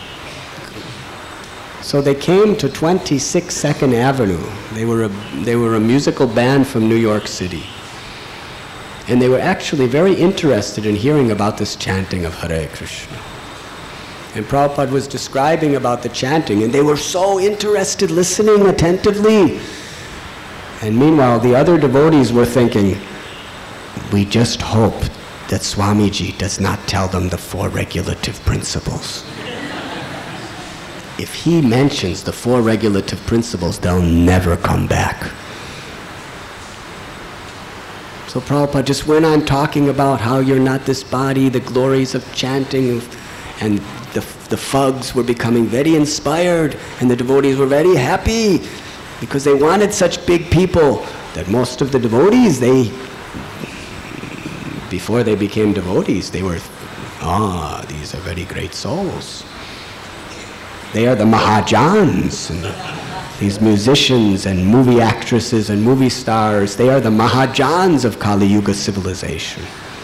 So they came to twenty-six Second Avenue. They were, a, they were a musical band from New York City. And they were actually very interested in hearing about this chanting of Hare Krishna. And Prabhupada was describing about the chanting, and they were so interested, listening attentively. And meanwhile, the other devotees were thinking, we just hope that Swamiji does not tell them the four regulative principles. if he mentions the four regulative principles, they'll never come back. So Prabhupada just went on talking about how you're not this body, the glories of chanting, and the, the thugs were becoming very inspired, and the devotees were very happy because they wanted such big people that most of the devotees, they, before they became devotees, they were, ah, these are very great souls. They are the Mahajans, and these musicians and movie actresses and movie stars, they are the Mahajans of Kali Yuga civilization.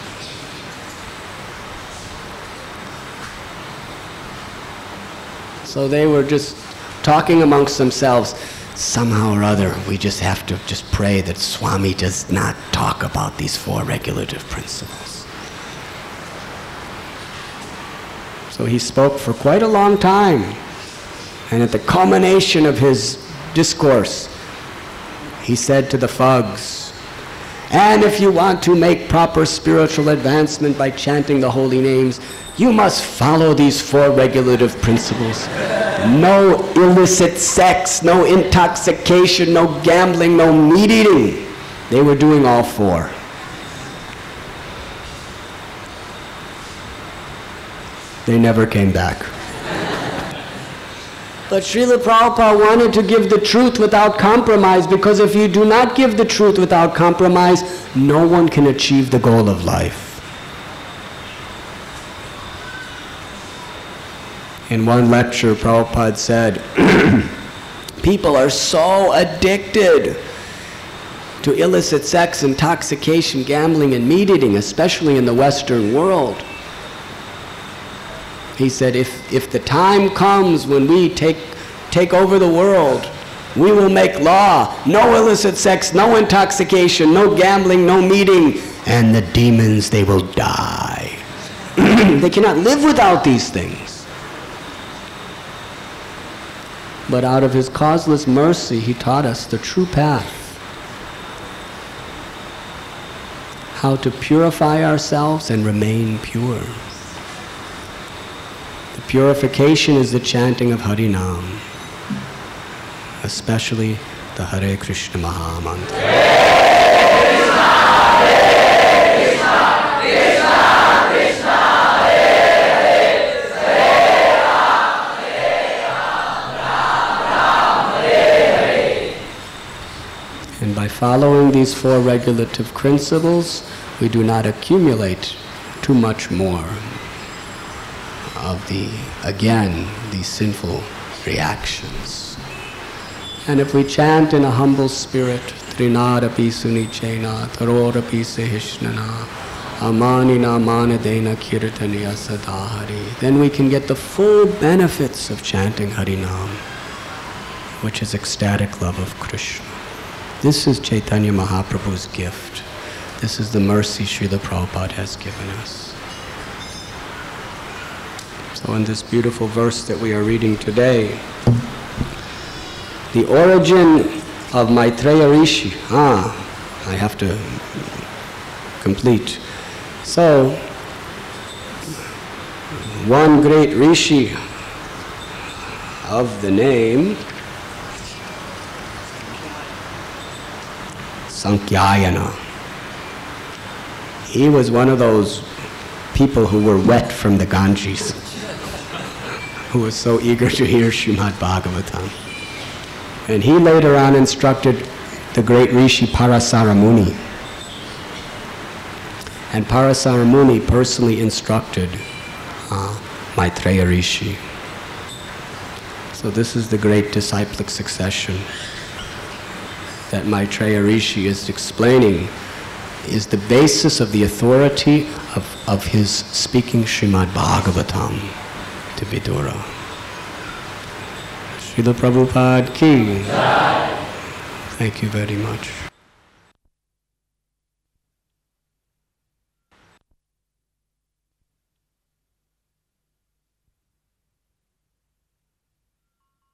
So they were just talking amongst themselves, somehow or other, we just have to just pray that Swami does not talk about these four regulative principles. So he spoke for quite a long time, and at the culmination of his discourse, he said to the thugs, and if you want to make proper spiritual advancement by chanting the holy names, you must follow these four regulative principles. No illicit sex, no intoxication, no gambling, no meat eating. They were doing all four. They never came back. But Srila Prabhupada wanted to give the truth without compromise, because if you do not give the truth without compromise, no one can achieve the goal of life. In one lecture, Prabhupada said, people are so addicted to illicit sex, intoxication, gambling, and meat eating, especially in the Western world. He said, if, if the time comes when we take, take over the world, we will make law, no illicit sex, no intoxication, no gambling, no meat eating, and the demons, they will die. They cannot live without these things. But out of his causeless mercy, he taught us the true path. How to purify ourselves and remain pure. The purification is the chanting of Harinam, especially the Hare Krishna Maha Mantra. And by following these four regulative principles, we do not accumulate too much more of the, again, these sinful reactions. And if we chant in a humble spirit, Trinadapi Sunichena, Tarorapi Sehishnana, Amanina Manadena Kirtaniya Sadahari, then we can get the full benefits of chanting Harinam, which is ecstatic love of Krishna. This is Chaitanya Mahaprabhu's gift. This is the mercy Srila Prabhupada has given us. So in this beautiful verse that we are reading today, the origin of Maitreya Rishi, ah, I have to complete. So, one great Rishi of the name Sankyayana. He was one of those people who were wet from the Ganges, who was so eager to hear Srimad Bhagavatam. And he later on instructed the great Rishi Parasara Muni. And Parasara Muni personally instructed uh, Maitreya Rishi. So this is the great disciplic succession that Maitreya Rishi is explaining, is the basis of the authority of, of his speaking Srimad Bhagavatam to Vidura. Srila Prabhupada ki. Thank you very much.